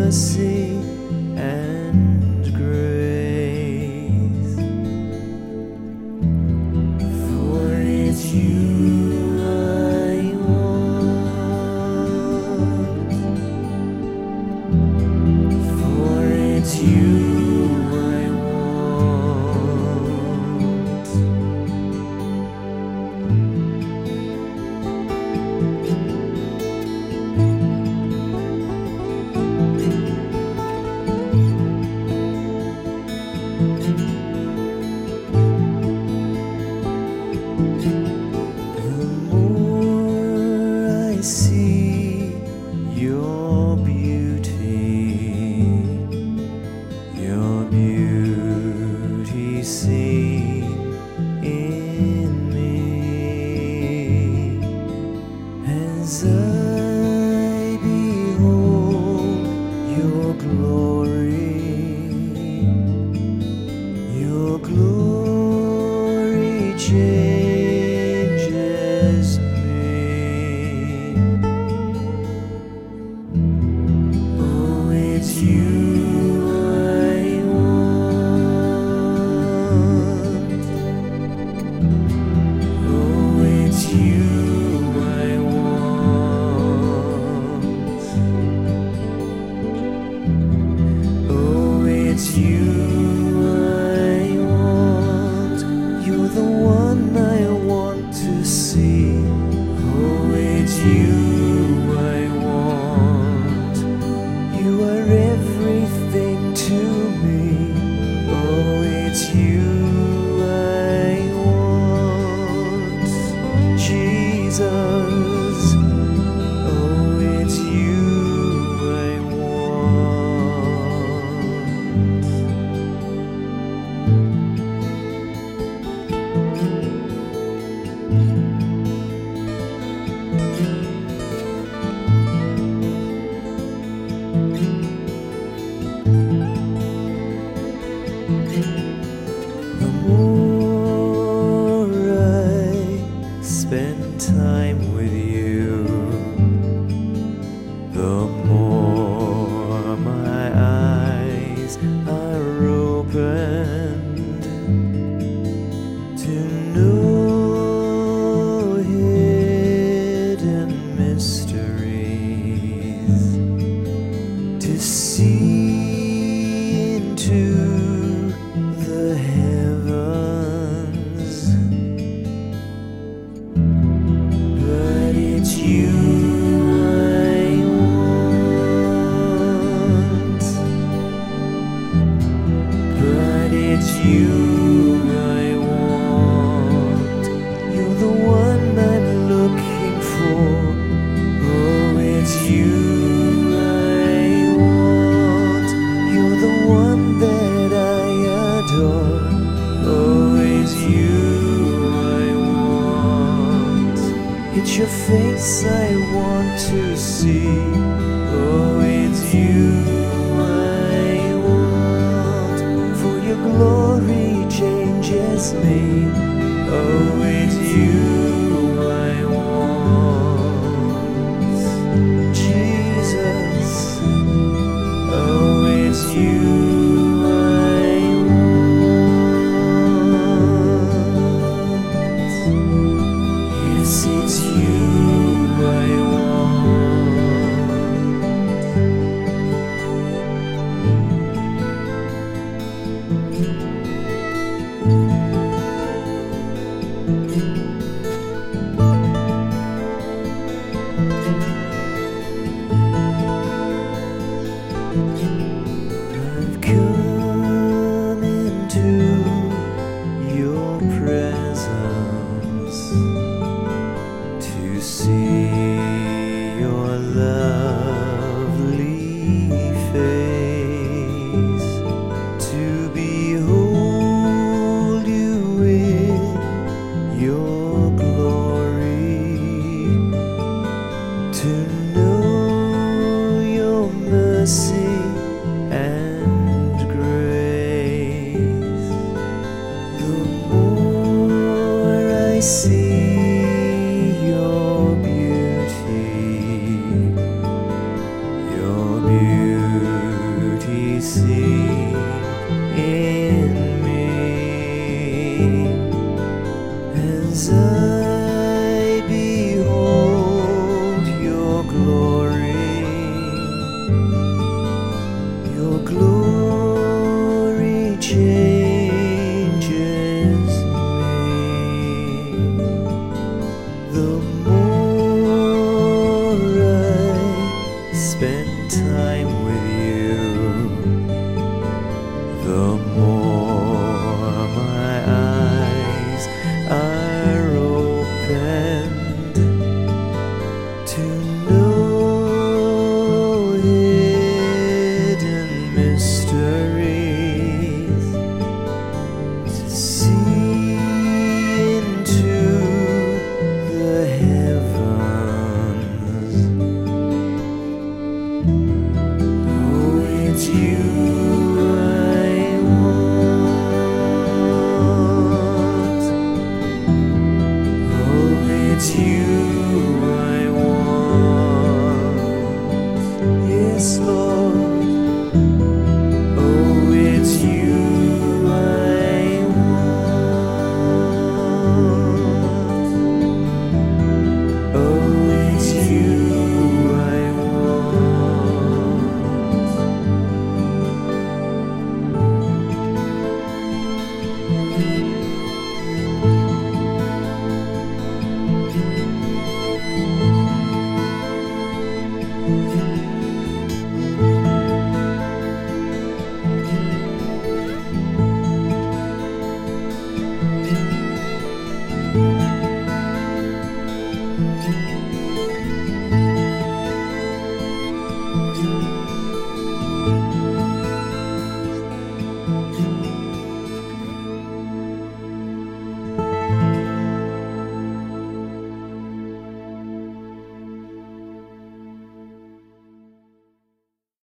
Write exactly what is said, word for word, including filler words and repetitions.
mercy and grace. For it's you I want, for it's you I want. The more I see your beauty, your beauty seen in me, as I behold your glory, your glory changes me. Oh, it's you I want. Oh, it's you I want. Oh, it's you I want. You're the one I want to see. Oh, it's you I want. You are everything to me. Oh, it's you I want, Jesus. Oh, it's you I want. The more I spend time with you, the more my eyes are opened to know hidden mysteries, to see into the heavens. But it's you I want, but it's you I want. You're the one I'm looking for. Oh, it's you I want. You're the one that I adore. Oh, it's you I want. It's your face I want to see. Oh, it's you I want. For your glory changes me. Oh, it's you I want, Jesus. Oh, it's you I want. Yes, it's you I I've come into your presence to see your lovely face, to behold you in your glory, to know your mercy and grace. The more I see your beauty, your beauty Your glory changes me. The more I spend time with you, the more my eyes are opened to know hidden mysteries, to see into the heavens. Oh, it's you I want. Oh, it's you I want. Yes, Lord. Oh, it's you I want. Oh, it's you I want.